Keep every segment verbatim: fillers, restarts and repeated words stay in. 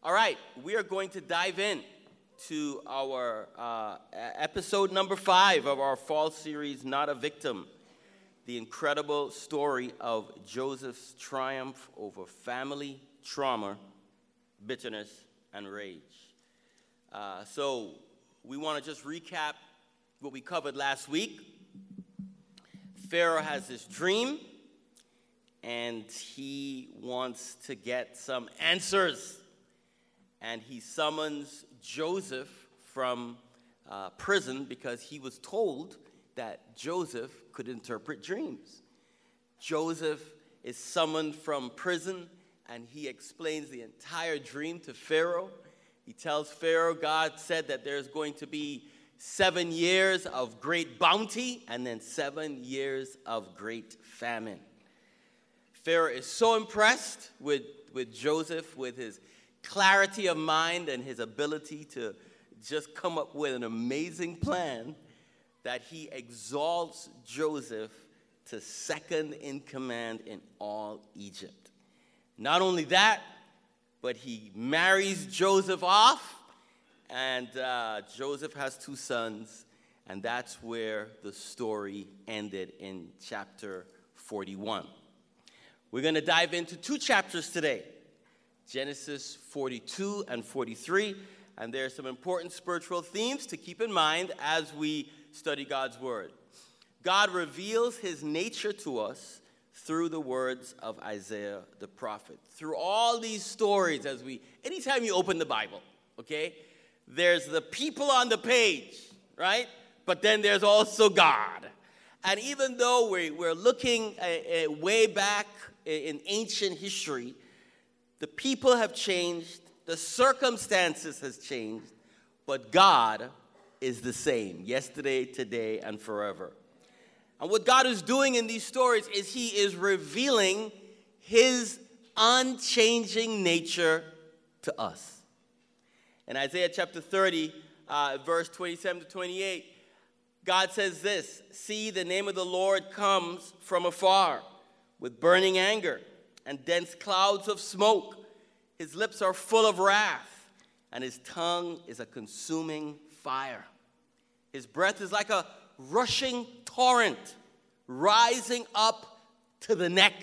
All right, we are going to dive in to our uh, episode number five of our fall series, Not a Victim, the incredible story of Joseph's triumph over family trauma, bitterness, and rage. Uh, so we want to just recap what we covered last week. Pharaoh has this dream, and he wants to get some answers. And he summons Joseph from uh, prison because he was told that Joseph could interpret dreams. Joseph is summoned from prison, and he explains the entire dream to Pharaoh. He tells Pharaoh God said that there's going to be seven years of great bounty and then seven years of great famine. Pharaoh is so impressed with, with Joseph, with his clarity of mind and his ability to just come up with an amazing plan, that he exalts Joseph to second in command in all Egypt. Not only that, but he marries Joseph off, and uh, Joseph has two sons, and that's where the story ended in chapter forty-one. We're going to dive into two chapters today, Genesis forty-two and forty-three, and there are some important spiritual themes to keep in mind as we study God's word. God reveals his nature to us through the words of Isaiah the prophet. Through all these stories, as we, anytime you open the Bible, okay, there's the people on the page, right? But then there's also God. And even though we're, we're looking uh, uh, way back in ancient history, the people have changed, the circumstances has changed, but God is the same, yesterday, today, and forever. And what God is doing in these stories is he is revealing his unchanging nature to us. In Isaiah chapter thirty, uh, verse twenty-seven to twenty-eight, God says this, "See, the name of the Lord comes from afar with burning anger and dense clouds of smoke. His lips are full of wrath, and his tongue is a consuming fire. His breath is like a rushing torrent, rising up to the neck.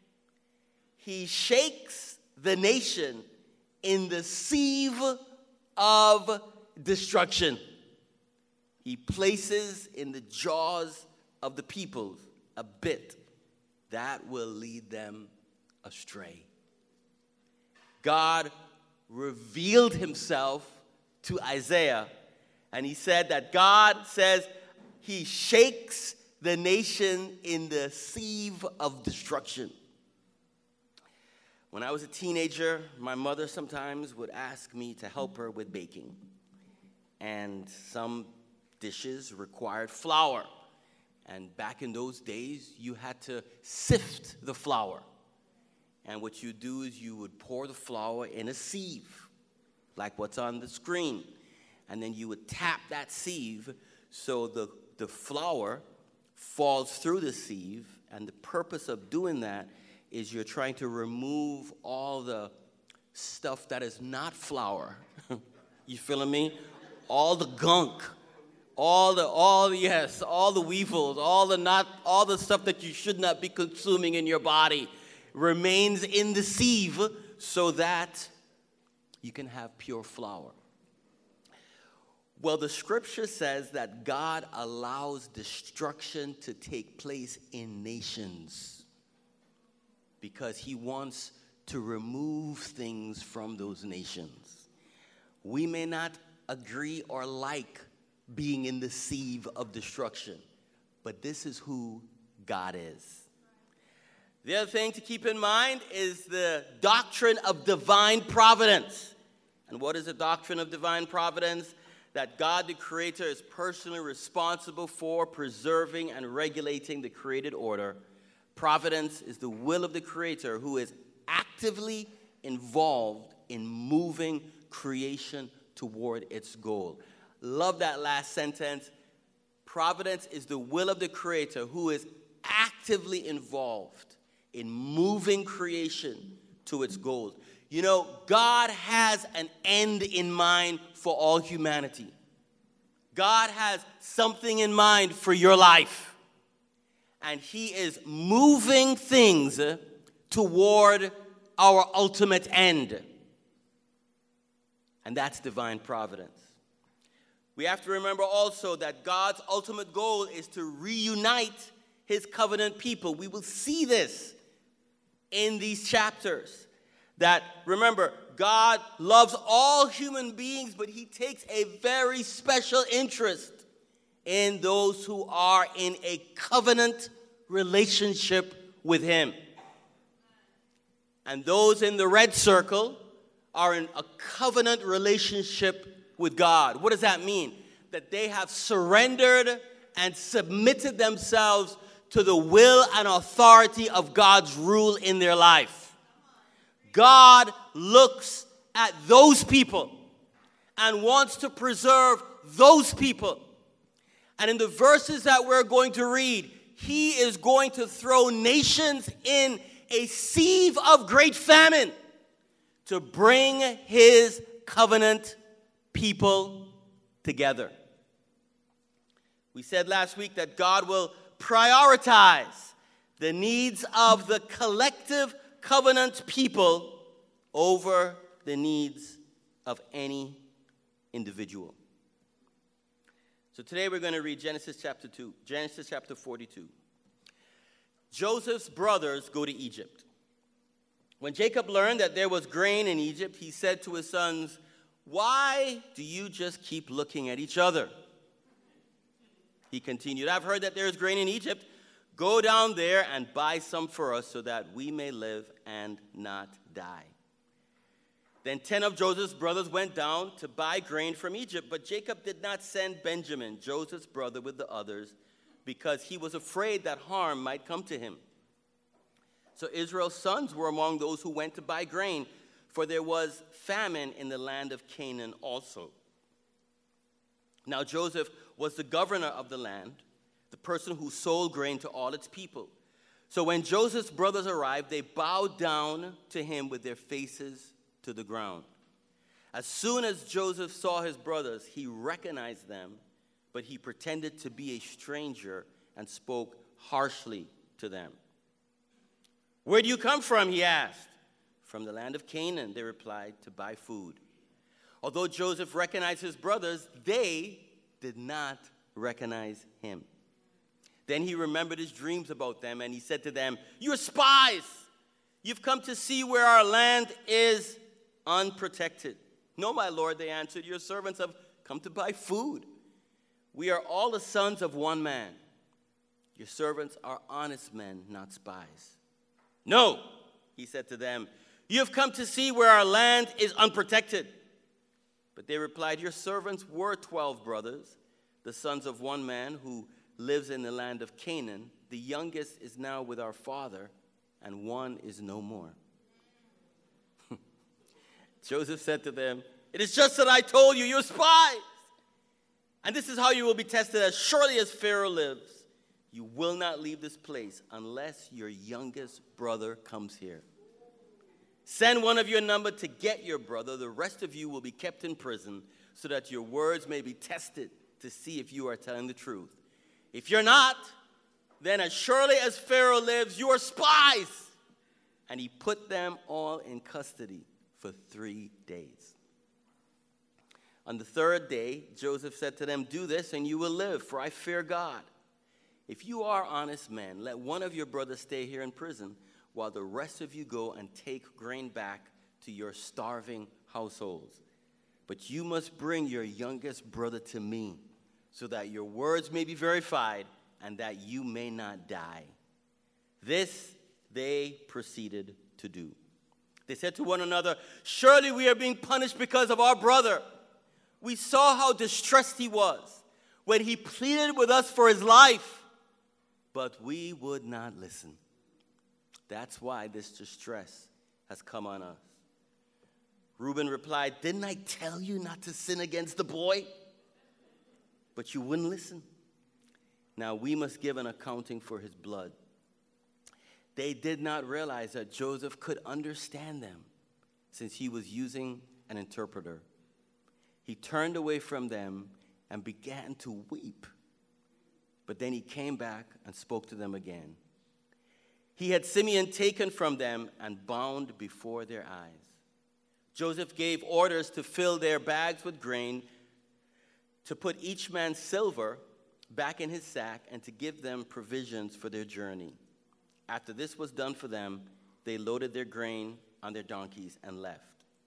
He shakes the nation in the sieve of destruction. He places in the jaws of the peoples a bit that will lead them astray." God revealed himself to Isaiah, and he said that God says he shakes the nation in the sieve of destruction. When I was a teenager, my mother sometimes would ask me to help her with baking, and some dishes required flour. And back in those days, you had to sift the flour. And what you do is you would pour the flour in a sieve, like what's on the screen. And then you would tap that sieve so the, the flour falls through the sieve. And the purpose of doing that is you're trying to remove all the stuff that is not flour. You feeling me? All the gunk. All the, all yes, all the weevils, all the not, all the stuff that you should not be consuming in your body remains in the sieve so that you can have pure flour. Well, the scripture says that God allows destruction to take place in nations because he wants to remove things from those nations. We may not agree or like being in the sieve of destruction, but this is who God is. The other thing to keep in mind is the doctrine of divine providence. And what is the doctrine of divine providence? That God the Creator is personally responsible for preserving and regulating the created order. Providence is the will of the Creator who is actively involved in moving creation toward its goal. Love that last sentence. Providence is the will of the Creator who is actively involved in moving creation to its goals. You know, God has an end in mind for all humanity. God has something in mind for your life. And he is moving things toward our ultimate end. And that's divine providence. We have to remember also that God's ultimate goal is to reunite his covenant people. We will see this in these chapters. That, remember, God loves all human beings, but he takes a very special interest in those who are in a covenant relationship with him. And those in the red circle are in a covenant relationship with God. What does that mean? That they have surrendered and submitted themselves to the will and authority of God's rule in their life. God looks at those people and wants to preserve those people. And in the verses that we're going to read, he is going to throw nations in a sieve of great famine to bring his covenant people together. We said last week that God will prioritize the needs of the collective covenant people over the needs of any individual. So today we're going to read Genesis chapter two, Genesis chapter forty-two. Joseph's brothers go to Egypt. When Jacob learned that there was grain in Egypt, he said to his sons, "Why do you just keep looking at each other?" He continued, "I've heard that there is grain in Egypt. Go down there and buy some for us so that we may live and not die." Then ten of Joseph's brothers went down to buy grain from Egypt, but Jacob did not send Benjamin, Joseph's brother, with the others, because he was afraid that harm might come to him. So Israel's sons were among those who went to buy grain, for there was famine in the land of Canaan also. Now Joseph was the governor of the land, the person who sold grain to all its people. So when Joseph's brothers arrived, they bowed down to him with their faces to the ground. As soon as Joseph saw his brothers, he recognized them, but he pretended to be a stranger and spoke harshly to them. "Where do you come from?" he asked. "From the land of Canaan," they replied, "to buy food." Although Joseph recognized his brothers, they did not recognize him. Then he remembered his dreams about them, and he said to them, "You are spies! You've come to see where our land is unprotected." "No, my lord," they answered, "your servants have come to buy food. We are all the sons of one man. Your servants are honest men, not spies." "No," he said to them, "you have come to see where our land is unprotected." But they replied, "Your servants were twelve brothers, the sons of one man who lives in the land of Canaan. The youngest is now with our father, and one is no more." Joseph said to them, "It is just that I told you, you're spies. And this is how you will be tested. As surely as Pharaoh lives, you will not leave this place unless your youngest brother comes here. Send one of your number to get your brother. The rest of you will be kept in prison so that your words may be tested to see if you are telling the truth. If you're not, then as surely as Pharaoh lives, you are spies." And he put them all in custody for three days. On the third day, Joseph said to them, "Do this and you will live, for I fear God. If you are honest men, let one of your brothers stay here in prison, while the rest of you go and take grain back to your starving households. But you must bring your youngest brother to me, so that your words may be verified and that you may not die." This they proceeded to do. They said to one another, "Surely we are being punished because of our brother. We saw how distressed he was when he pleaded with us for his life, but we would not listen. That's why this distress has come on us." Reuben replied, "Didn't I tell you not to sin against the boy? But you wouldn't listen. Now we must give an accounting for his blood." They did not realize that Joseph could understand them, since he was using an interpreter. He turned away from them and began to weep. But then he came back and spoke to them again. He had Simeon taken from them and bound before their eyes. Joseph gave orders to fill their bags with grain, to put each man's silver back in his sack, and to give them provisions for their journey. After this was done for them, they loaded their grain on their donkeys and left.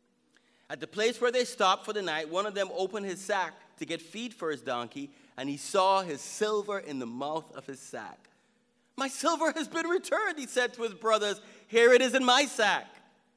At the place where they stopped for the night, one of them opened his sack to get feed for his donkey, and he saw his silver in the mouth of his sack. "My silver has been returned," he said to his brothers. "Here it is in my sack."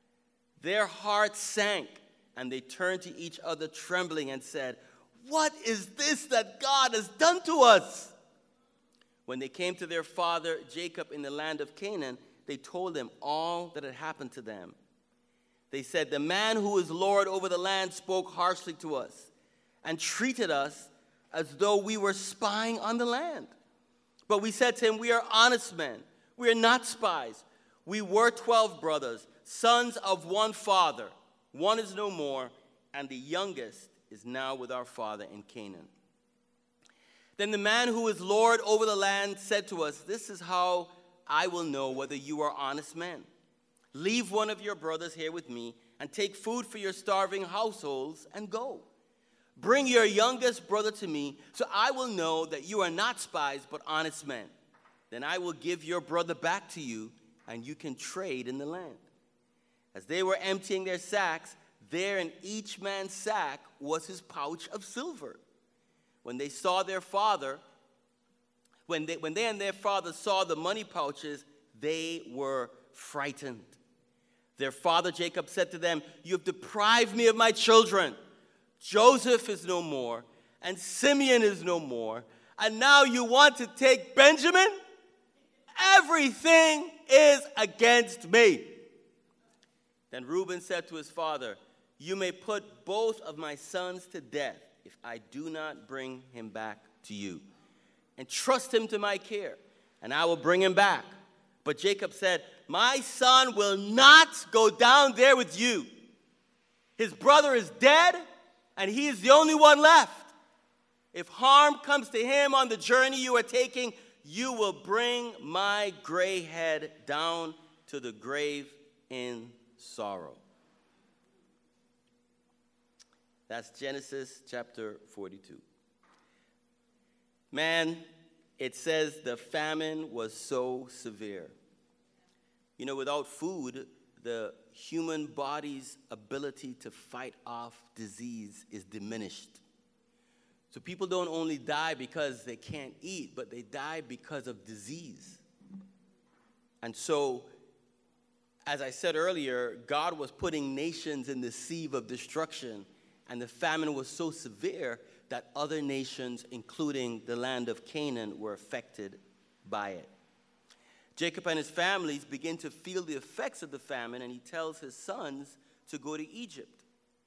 Their hearts sank, and they turned to each other trembling and said, "What is this that God has done to us?" When they came to their father Jacob in the land of Canaan, they told him all that had happened to them. They said, "The man who is Lord over the land spoke harshly to us and treated us as though we were spying on the land. But we said to him, 'We are honest men. We are not spies. We were twelve brothers, sons of one father. One is no more, and the youngest is now with our father in Canaan.' Then the man who is Lord over the land said to us, 'This is how I will know whether you are honest men. Leave one of your brothers here with me and take food for your starving households and go. Bring your youngest brother to me, so I will know that you are not spies but honest men. Then I will give your brother back to you, and you can trade in the land.' As they were emptying their sacks, there in each man's sack was his pouch of silver. When they saw their father, when they, when they and their father saw the money pouches, they were frightened. Their father Jacob said to them, 'You have deprived me of my children. Joseph is no more, and Simeon is no more, and now you want to take Benjamin? Everything is against me.' Then Reuben said to his father, 'You may put both of my sons to death if I do not bring him back to you. Entrust him to my care, and I will bring him back.' But Jacob said, 'My son will not go down there with you. His brother is dead, and he is the only one left. If harm comes to him on the journey you are taking, you will bring my gray head down to the grave in sorrow.'" That's Genesis chapter forty-two. Man, it says the famine was so severe. You know, without food, the human body's ability to fight off disease is diminished. So people don't only die because they can't eat, but they die because of disease. And so, as I said earlier, God was putting nations in the sieve of destruction, and the famine was so severe that other nations, including the land of Canaan, were affected by it. Jacob and his families begin to feel the effects of the famine, and he tells his sons to go to Egypt.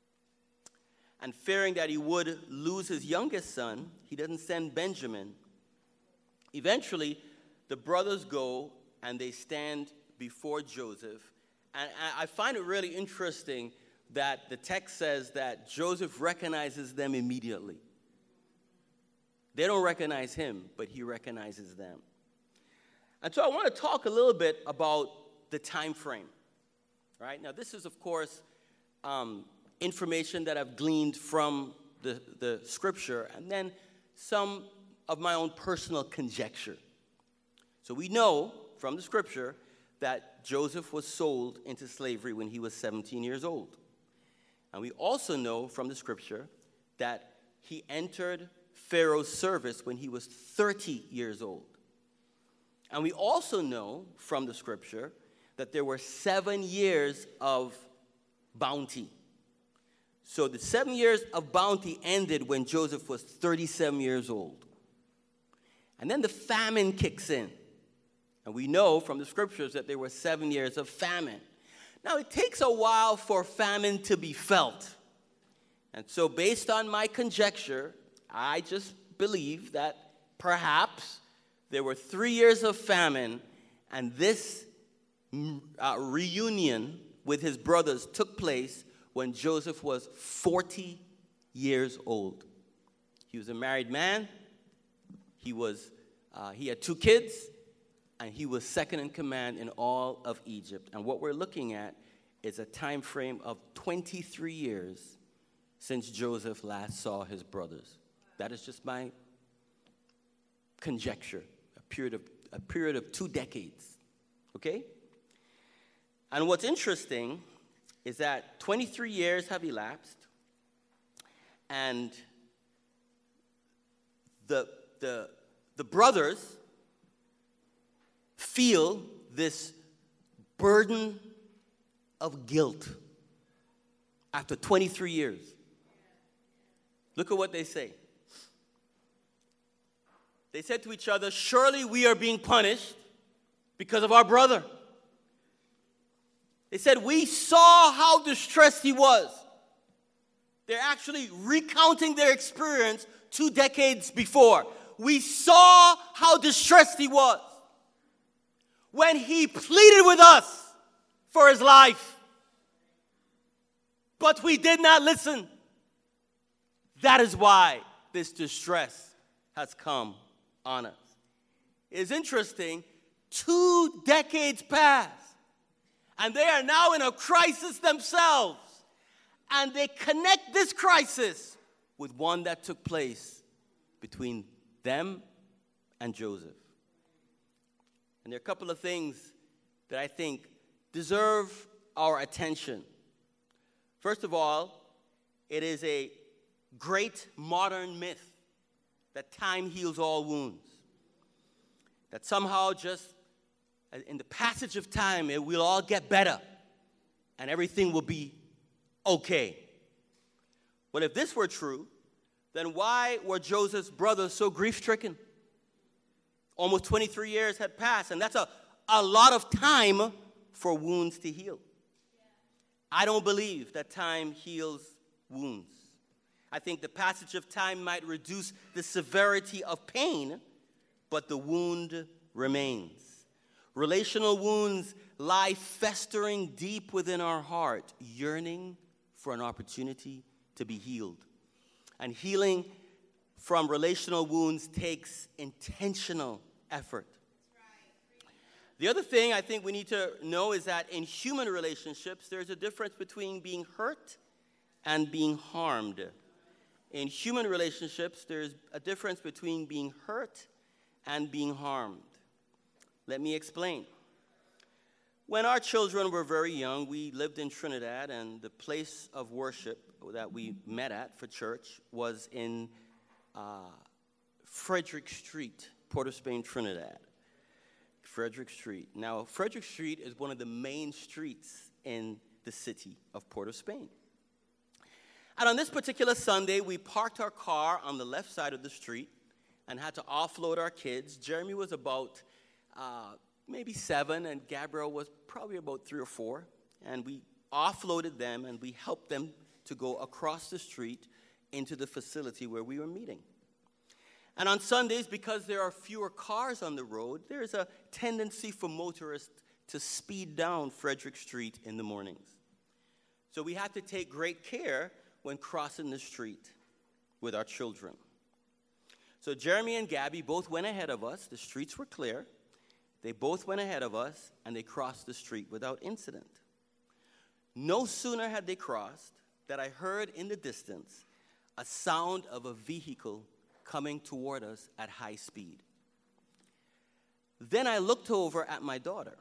And fearing that he would lose his youngest son, he doesn't send Benjamin. Eventually, the brothers go and they stand before Joseph. And I find it really interesting that the text says that Joseph recognizes them immediately. They don't recognize him, but he recognizes them. And so I want to talk a little bit about the time frame. Right? Now, this is, of course, um, information that I've gleaned from the, the scripture, and then some of my own personal conjecture. So we know from the scripture that Joseph was sold into slavery when he was seventeen years old. And we also know from the scripture that he entered Pharaoh's service when he was thirty years old. And we also know from the scripture that there were seven years of bounty. So the seven years of bounty ended when Joseph was thirty-seven years old. And then the famine kicks in. And we know from the scriptures that there were seven years of famine. Now, it takes a while for famine to be felt. And so based on my conjecture, I just believe that perhaps there were three years of famine, and this uh, reunion with his brothers took place when Joseph was forty years old. He was a married man. He was uh, he had two kids, and he was second in command in all of Egypt. And what we're looking at is a time frame of twenty-three years since Joseph last saw his brothers. That is just my conjecture, a period of a period of two decades. Okay? And what's interesting is that twenty-three years have elapsed, and the the the brothers feel this burden of guilt after twenty-three years. Look at what they say. They said to each other, "Surely we are being punished because of our brother." They said, "We saw how distressed he was." They're actually recounting their experience two decades before. We saw how distressed he was when he pleaded with us for his life. But we did not listen. That is why this distress has come on us. It's interesting, two decades passed, and they are now in a crisis themselves. And they connect this crisis with one that took place between them and Joseph. And there are a couple of things that I think deserve our attention. First of all, it is a great modern myth that time heals all wounds. That somehow just in the passage of time, it will all get better and everything will be okay. Well, if this were true, then why were Joseph's brothers so grief-stricken? Almost twenty-three years had passed, and that's a, a lot of time for wounds to heal. I don't believe that time heals wounds. I think the passage of time might reduce the severity of pain, but the wound remains. Relational wounds lie festering deep within our heart, yearning for an opportunity to be healed. And healing from relational wounds takes intentional effort. The other thing I think we need to know is that in human relationships, there's a difference between being hurt and being harmed. In human relationships, there's a difference between being hurt and being harmed. Let me explain. When our children were very young, we lived in Trinidad, and the place of worship that we met at for church was in uh, Frederick Street, Port of Spain, Trinidad. Frederick Street. Now, Frederick Street is one of the main streets in the city of Port of Spain. And on this particular Sunday, we parked our car on the left side of the street and had to offload our kids. Jeremy was about uh, maybe seven, and Gabriel was probably about three or four. And we offloaded them, and we helped them to go across the street into the facility where we were meeting. And on Sundays, because there are fewer cars on the road, there's a tendency for motorists to speed down Frederick Street in the mornings. So we had to take great care when crossing the street with our children. So Jeremy and Gabby both went ahead of us. The streets were clear. They both went ahead of us, and they crossed the street without incident. No sooner had they crossed that I heard in the distance a sound of a vehicle coming toward us at high speed. Then I looked over at my daughter,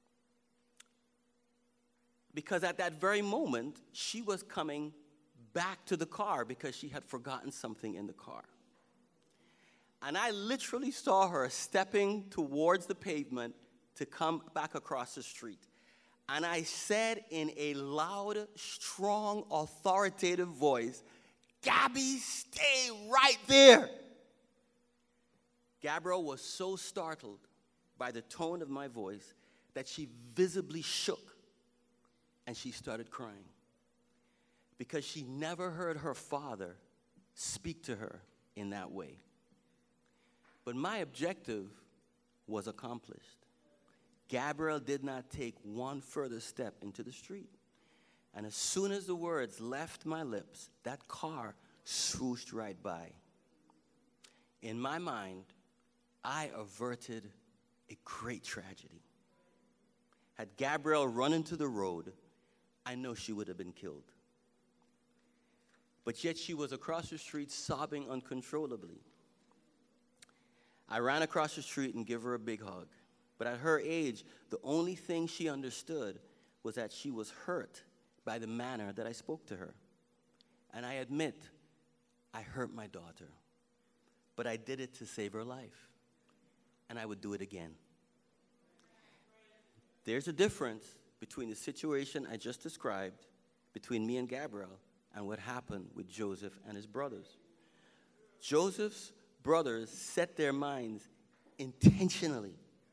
because at that very moment, she was coming back to the car because she had forgotten something in the car. And I literally saw her stepping towards the pavement to come back across the street. And I said in a loud, strong, authoritative voice, "Gabby, stay right there." Gabrielle was so startled by the tone of my voice that she visibly shook and she started crying because she never heard her father speak to her in that way. But my objective was accomplished. Gabriel did not take one further step into the street. And as soon as the words left my lips, that car swooshed right by. In my mind, I averted a great tragedy. Had Gabrielle run into the road, I know she would have been killed. But yet she was across the street sobbing uncontrollably. I ran across the street and gave her a big hug. But at her age, the only thing she understood was that she was hurt by the manner that I spoke to her. And I admit, I hurt my daughter. But I did it to save her life. And I would do it again. There's a difference between the situation I just described, between me and Gabriel, and what happened with Joseph and his brothers. Joseph's brothers set their minds intentionally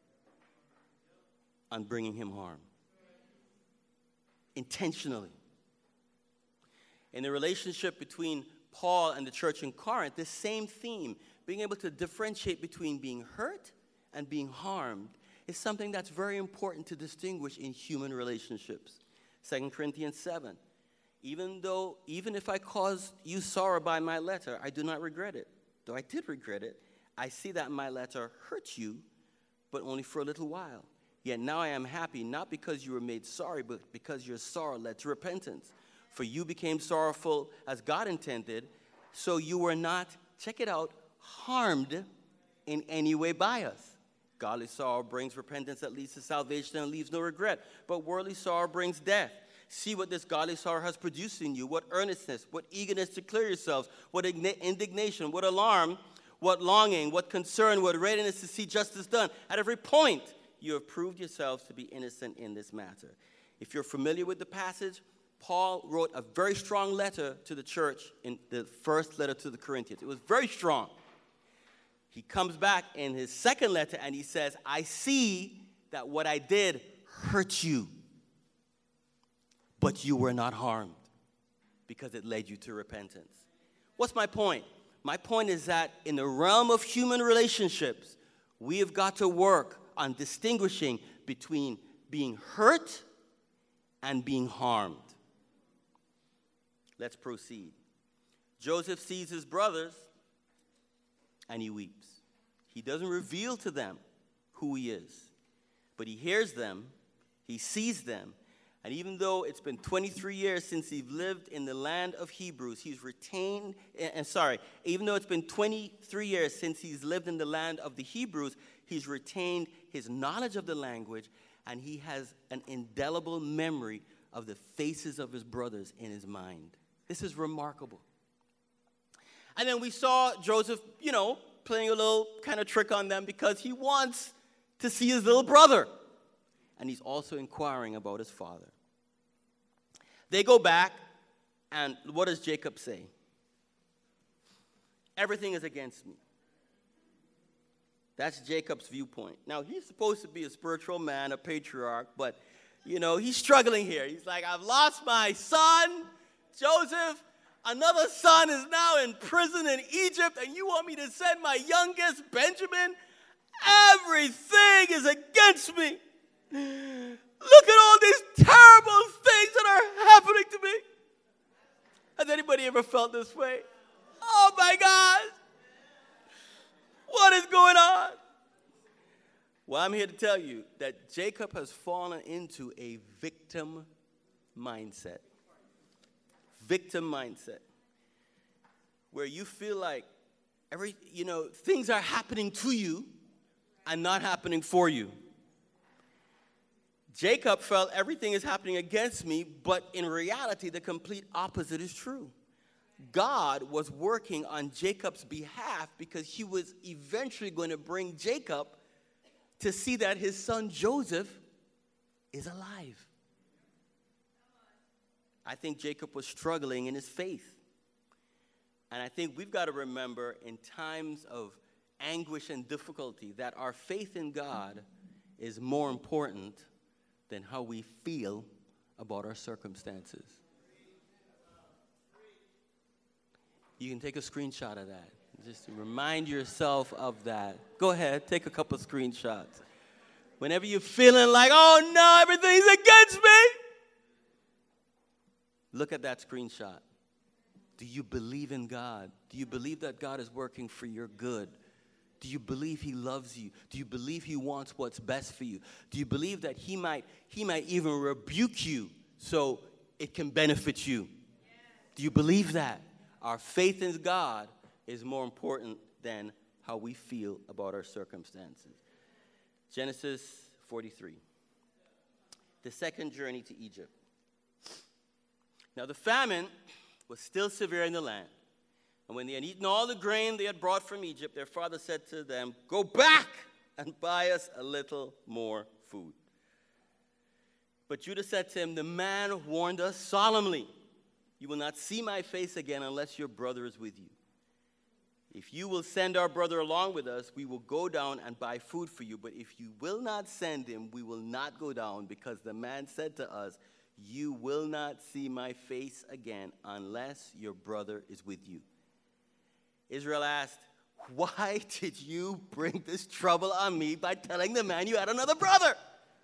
on bringing him harm. Intentionally. In the relationship between Paul and the church in Corinth, this same theme, being able to differentiate between being hurt and being harmed, is something that's very important to distinguish in human relationships. Second Corinthians seven. Even though, even if I caused you sorrow by my letter, I do not regret it. Though I did regret it, I see that my letter hurt you, but only for a little while. Yet now I am happy, not because you were made sorry, but because your sorrow led to repentance. For you became sorrowful as God intended, so you were not, check it out, harmed in any way by us. Godly sorrow brings repentance that leads to salvation and leaves no regret. But worldly sorrow brings death. See what this godly sorrow has produced in you. What earnestness, what eagerness to clear yourselves, what indignation, what alarm, what longing, what concern, what readiness to see justice done. At every point, you have proved yourselves to be innocent in this matter. If you're familiar with the passage, Paul wrote a very strong letter to the church in the first letter to the Corinthians. It was very strong. He comes back in his second letter and he says, I see that what I did hurt you, but you were not harmed because it led you to repentance. What's my point? My point is that in the realm of human relationships, we have got to work on distinguishing between being hurt and being harmed. Let's proceed. Joseph sees his brothers and he weeps. He doesn't reveal to them who he is, but he hears them, he sees them, and even though it's been twenty-three years since he's lived in the land of Hebrews, he's retained, and sorry, even though it's been twenty-three years since he's lived in the land of the Hebrews, he's retained his knowledge of the language, and he has an indelible memory of the faces of his brothers in his mind. This is remarkable. And then we saw Joseph, you know, playing a little kind of trick on them because he wants to see his little brother. And he's also inquiring about his father. They go back, and what does Jacob say? Everything is against me. That's Jacob's viewpoint. Now, he's supposed to be a spiritual man, a patriarch, but, you know, he's struggling here. He's like, I've lost my son, Joseph. Another son is now in prison in Egypt, and you want me to send my youngest, Benjamin? Everything is against me. Look at all these terrible things that are happening to me. Has anybody ever felt this way? Oh, my God. What is going on? Well, I'm here to tell you that Jacob has fallen into a victim mindset. Victim mindset. Where you feel like every, you know, things are happening to you and not happening for you. Jacob felt everything is happening against me, but in reality, the complete opposite is true. God was working on Jacob's behalf because he was eventually going to bring Jacob to see that his son Joseph is alive. I think Jacob was struggling in his faith. And I think we've got to remember in times of anguish and difficulty that our faith in God is more important than how we feel about our circumstances. You can take a screenshot of that. Just remind yourself of that. Go ahead, take a couple screenshots. Whenever you're feeling like, oh no, everything's against me, look at that screenshot. Do you believe in God? Do you believe that God is working for your good? Do you believe he loves you? Do you believe he wants what's best for you? Do you believe that he might, he might even rebuke you so it can benefit you? Do you believe that? Our faith in God is more important than how we feel about our circumstances. Genesis forty-three. The second journey to Egypt. Now the famine was still severe in the land. And when they had eaten all the grain they had brought from Egypt, their father said to them, go back and buy us a little more food. But Judah said to him, the man warned us solemnly, you will not see my face again unless your brother is with you. If you will send our brother along with us, we will go down and buy food for you. But if you will not send him, we will not go down, because the man said to us, you will not see my face again unless your brother is with you. Israel asked, why did you bring this trouble on me by telling the man you had another brother?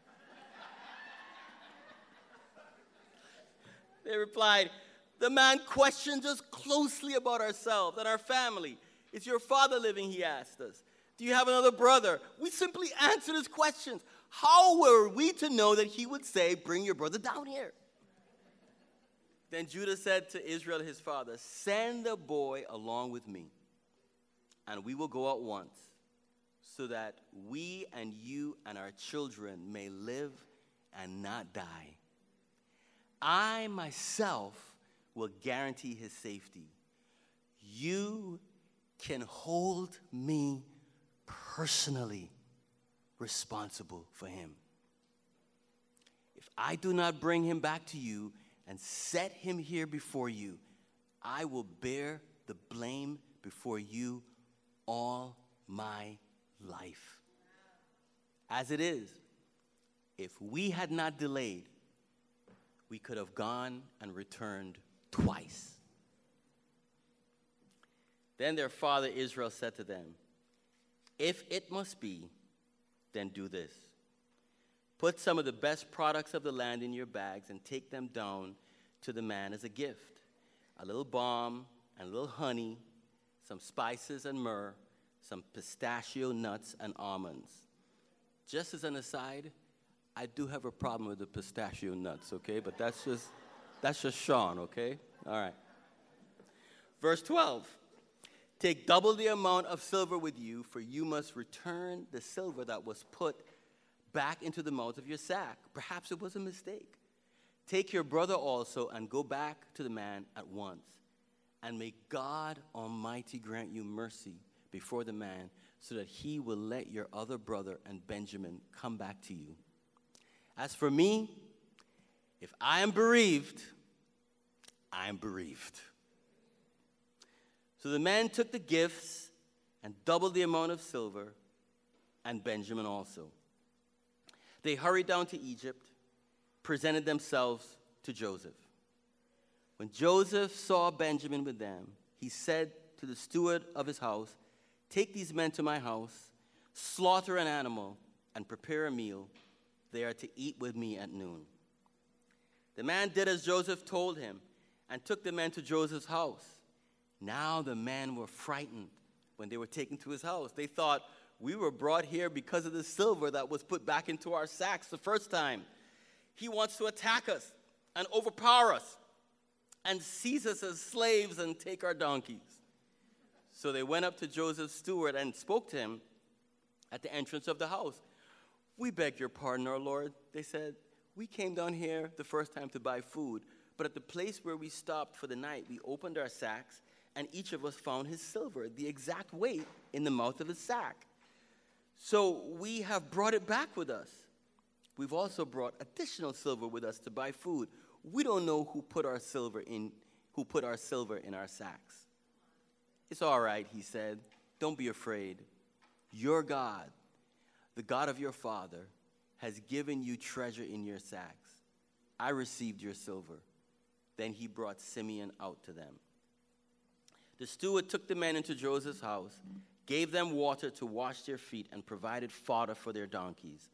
They replied, the man questions us closely about ourselves and our family. Is your father living, he asked us. Do you have another brother? We simply answered his questions. How were we to know that he would say, bring your brother down here? Then Judah said to Israel, his father, send the boy along with me, and we will go at once, so that we and you and our children may live and not die. I myself will guarantee his safety. You can hold me personally responsible for him. If I do not bring him back to you and set him here before you, I will bear the blame before you all my life. As it is, if we had not delayed, we could have gone and returned twice. Then their father Israel said to them, if it must be, then do this. Put some of the best products of the land in your bags and take them down to the man as a gift. A little balm and a little honey, some spices and myrrh, some pistachio nuts and almonds. Just as an aside, I do have a problem with the pistachio nuts, okay? But that's just, that's just Sean, okay? All right. Verse twelve. Take double the amount of silver with you, for you must return the silver that was put back into the mouth of your sack. Perhaps it was a mistake. Take your brother also and go back to the man at once. And may God Almighty grant you mercy before the man, so that he will let your other brother and Benjamin come back to you. As for me, if I am bereaved, I am bereaved. So the men took the gifts and doubled the amount of silver, and Benjamin also. They hurried down to Egypt, presented themselves to Joseph. When Joseph saw Benjamin with them, he said to the steward of his house, take these men to my house, slaughter an animal, and prepare a meal. They are to eat with me at noon. The man did as Joseph told him and took the men to Joseph's house. Now the men were frightened when they were taken to his house. They thought, we were brought here because of the silver that was put back into our sacks the first time. He wants to attack us and overpower us and seize us as slaves and take our donkeys. So they went up to Joseph's steward and spoke to him at the entrance of the house. We beg your pardon, our Lord, they said. We came down here the first time to buy food, but at the place where we stopped for the night, we opened our sacks, and each of us found his silver, the exact weight, in the mouth of his sack. So we have brought it back with us. We've also brought additional silver with us to buy food. We don't know who put our silver in, who put our silver in our sacks. It's all right, he said. Don't be afraid. Your God, the God of your father, has given you treasure in your sacks. I received your silver. Then he brought Simeon out to them. The steward took the men into Joseph's house, gave them water to wash their feet, and provided fodder for their donkeys.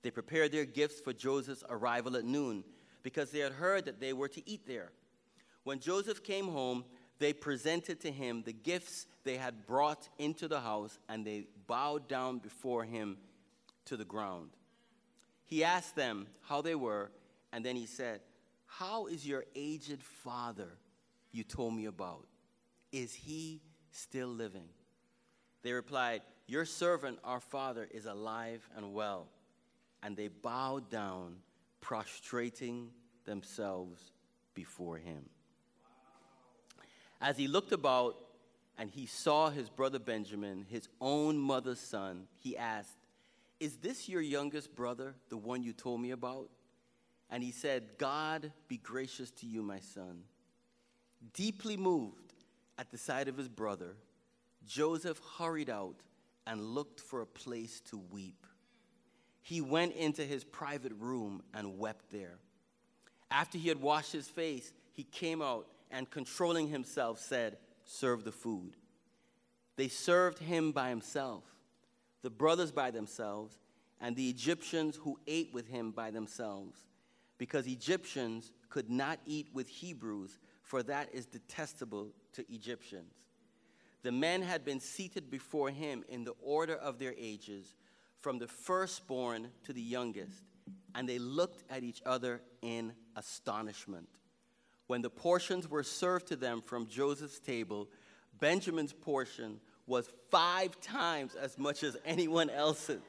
They prepared their gifts for Joseph's arrival at noon because they had heard that they were to eat there. When Joseph came home, they presented to him the gifts they had brought into the house, and they bowed down before him to the ground. He asked them how they were, and then he said, "How is your aged father you told me about? Is he still living?" They replied, "Your servant, our father, is alive and well." And they bowed down, prostrating themselves before him. As he looked about and he saw his brother Benjamin, his own mother's son, he asked, "Is this your youngest brother, the one you told me about?" And he said, "God be gracious to you, my son." Deeply moved at the sight of his brother, Joseph hurried out and looked for a place to weep. He went into his private room and wept there. After he had washed his face, he came out and, controlling himself, said, "Serve the food." They served him by himself, the brothers by themselves, and the Egyptians who ate with him by themselves, because Egyptians could not eat with Hebrews, for that is detestable to Egyptians. The men had been seated before him in the order of their ages, from the firstborn to the youngest, and they looked at each other in astonishment. When the portions were served to them from Joseph's table, Benjamin's portion was five times as much as anyone else's.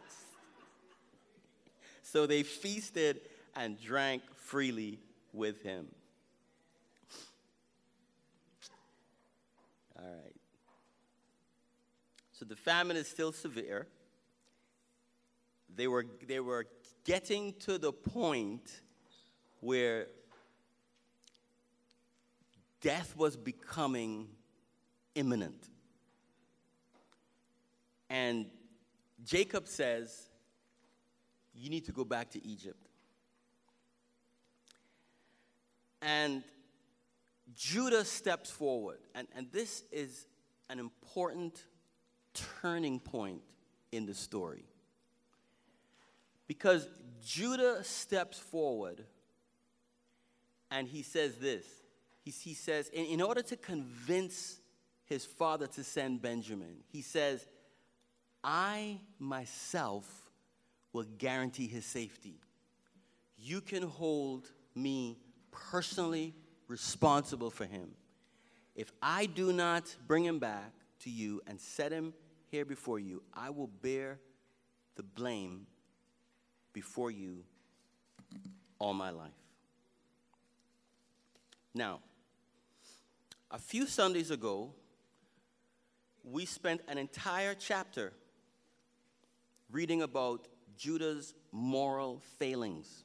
So they feasted and drank freely with him. All right. So the famine is still severe. They were, they were getting to the point where death was becoming imminent. And Jacob says, "You need to go back to Egypt." And Judah steps forward. And, and this is an important turning point in the story. Because Judah steps forward and he says this. He, he says, in, in order to convince his father to send Benjamin, he says, "I myself will guarantee his safety. You can hold me personally responsible for him. If I do not bring him back to you and set him here before you, I will bear the blame before you all my life." Now, a few Sundays ago, we spent an entire chapter reading about Judah's moral failings.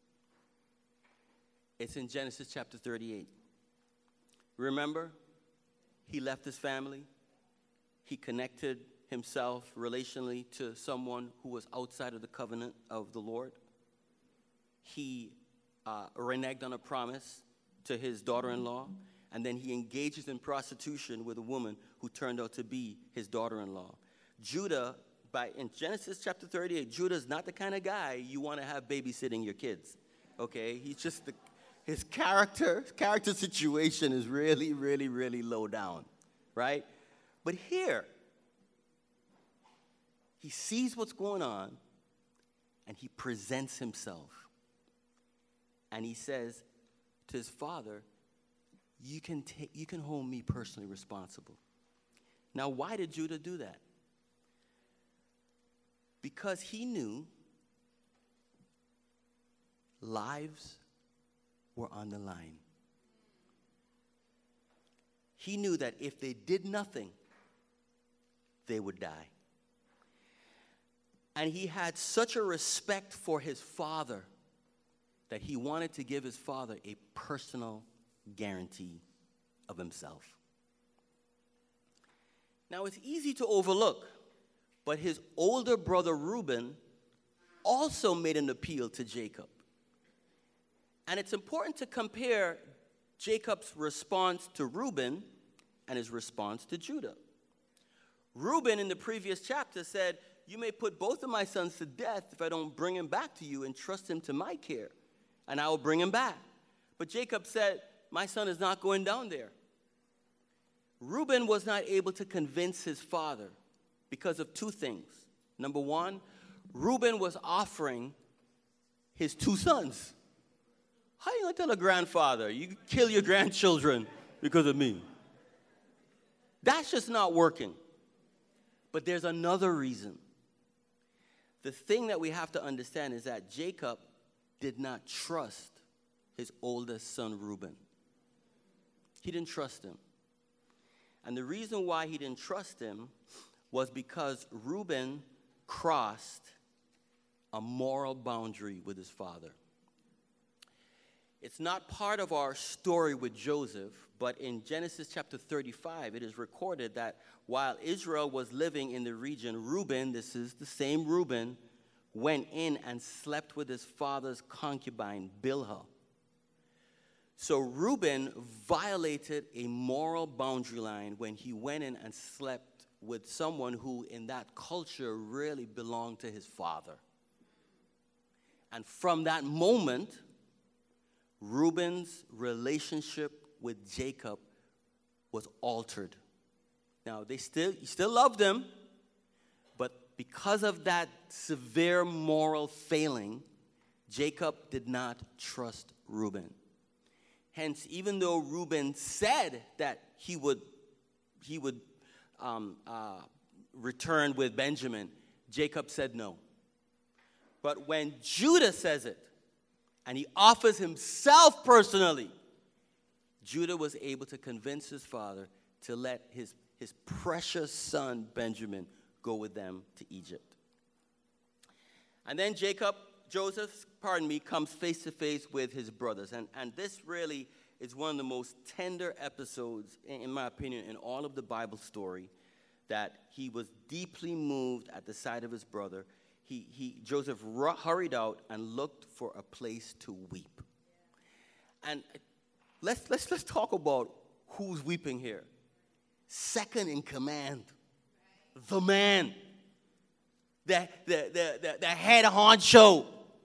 It's in Genesis chapter thirty-eight. Remember, he left his family. He connected himself relationally to someone who was outside of the covenant of the Lord. He uh, reneged on a promise to his daughter-in-law, and then he engages in prostitution with a woman who turned out to be his daughter-in-law. Judah, by in Genesis chapter thirty-eight, Judah is not the kind of guy you want to have babysitting your kids. Okay, he's just the, his character character situation is really, really, really low down, right? But here, he sees what's going on, and he presents himself. And he says to his father, you can take, you can hold me personally responsible. Now, why did Judah do that? Because he knew lives were on the line. He knew that if they did nothing, they would die. And he had such a respect for his father that he wanted to give his father a personal guarantee of himself. Now, it's easy to overlook, but his older brother Reuben also made an appeal to Jacob. And it's important to compare Jacob's response to Reuben and his response to Judah. Reuben, in the previous chapter, said, you may put both of my sons to death if I don't bring him back to you and trust him to my care, and I will bring him back. But Jacob said, my son is not going down there. Reuben was not able to convince his father because of two things. Number one, Reuben was offering his two sons. How are you going to tell a grandfather, you kill your grandchildren because of me? That's just not working. But there's another reason. The thing that we have to understand is that Jacob did not trust his oldest son, Reuben. He didn't trust him. And the reason why he didn't trust him was because Reuben crossed a moral boundary with his father. It's not part of our story with Joseph, but in Genesis chapter thirty-five, it is recorded that while Israel was living in the region, Reuben, this is the same Reuben, went in and slept with his father's concubine, Bilhah. So Reuben violated a moral boundary line when he went in and slept with someone who in that culture really belonged to his father. And from that moment, Reuben's relationship with Jacob was altered. Now, they still, he still loved him, but because of that severe moral failing, Jacob did not trust Reuben. Hence, even though Reuben said that he would, he would um, uh, return with Benjamin, Jacob said no. But when Judah says it, and he offers himself personally, Judah was able to convince his father to let his, his precious son Benjamin go with them to Egypt. And then Jacob, Joseph, pardon me, comes face to face with his brothers. And, and this really is one of the most tender episodes, in, in my opinion, in all of the Bible story, that he was deeply moved at the sight of his brother. He, he, Joseph ru- hurried out and looked for a place to weep. And let's, let's, let's talk about who's weeping here. Second in command, the man, the, the, the, the, the head honcho.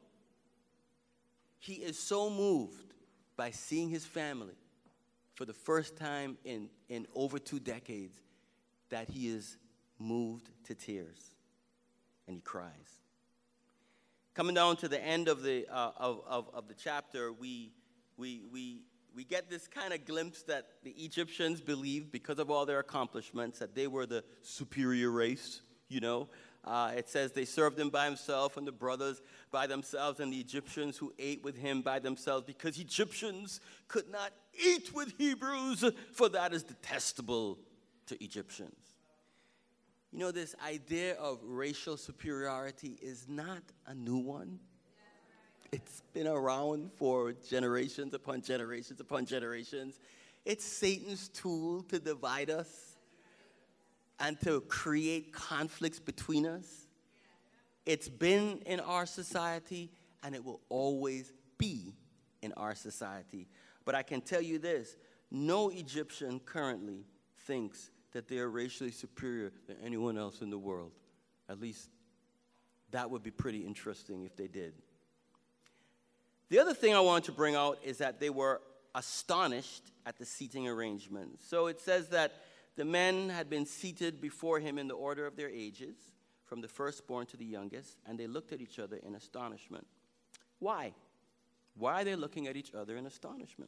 He is so moved by seeing his family for the first time in, in over two decades that he is moved to tears. And he cries. Coming down to the end of the uh, of, of of the chapter, we we we we get this kind of glimpse that the Egyptians believed, because of all their accomplishments, that they were the superior race. You know, uh, it says they served him by himself, and the brothers by themselves, and the Egyptians who ate with him by themselves, because Egyptians could not eat with Hebrews, for that is detestable to Egyptians. You know, this idea of racial superiority is not a new one. It's been around for generations upon generations upon generations. It's Satan's tool to divide us and to create conflicts between us. It's been in our society, and it will always be in our society. But I can tell you this, no Egyptian currently thinks that they are racially superior than anyone else in the world. At least that would be pretty interesting if they did. The other thing I wanted to bring out is that they were astonished at the seating arrangement. So it says that the men had been seated before him in the order of their ages, from the firstborn to the youngest, and they looked at each other in astonishment. Why? Why are they looking at each other in astonishment?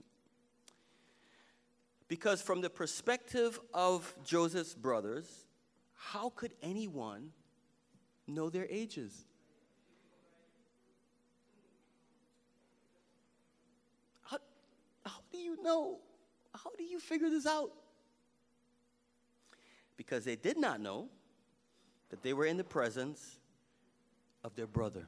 Because from the perspective of Joseph's brothers, how could anyone know their ages? How, how do you know? How do you figure this out? Because they did not know that they were in the presence of their brother,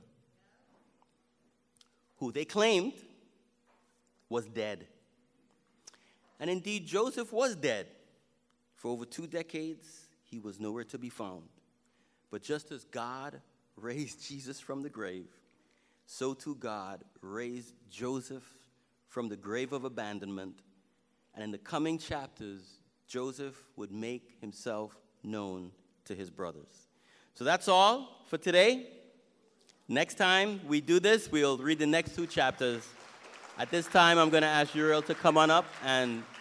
who they claimed was dead. And indeed, Joseph was dead. For over two decades, he was nowhere to be found. But just as God raised Jesus from the grave, so too God raised Joseph from the grave of abandonment. And in the coming chapters, Joseph would make himself known to his brothers. So that's all for today. Next time we do this, we'll read the next two chapters. At this time, I'm going to ask Uriel to come on up and